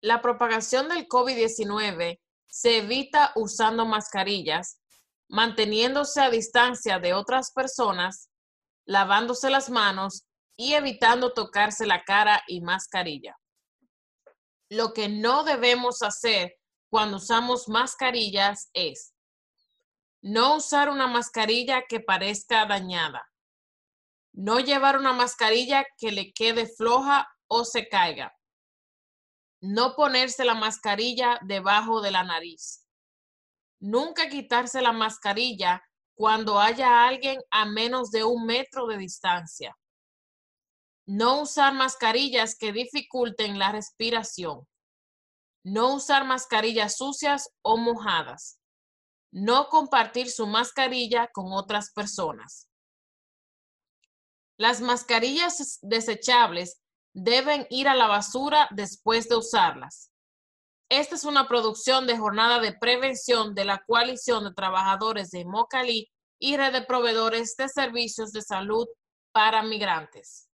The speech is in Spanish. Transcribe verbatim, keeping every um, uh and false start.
La propagación del COVID diecinueve se evita usando mascarillas, manteniéndose a distancia de otras personas, lavándose las manos y evitando tocarse la cara y mascarilla. Lo que no debemos hacer cuando usamos mascarillas es no usar una mascarilla que parezca dañada, no llevar una mascarilla que le quede floja o se caiga, no ponerse la mascarilla debajo de la nariz, nunca quitarse la mascarilla cuando haya alguien a menos de un metro de distancia, no usar mascarillas que dificulten la respiración, no usar mascarillas sucias o mojadas, no compartir su mascarilla con otras personas. Las mascarillas desechables deben ir a la basura después de usarlas. Esta es una producción de Jornada de Prevención de la Coalición de Trabajadores de Immokalee y Red de Proveedores de Servicios de Salud para Migrantes.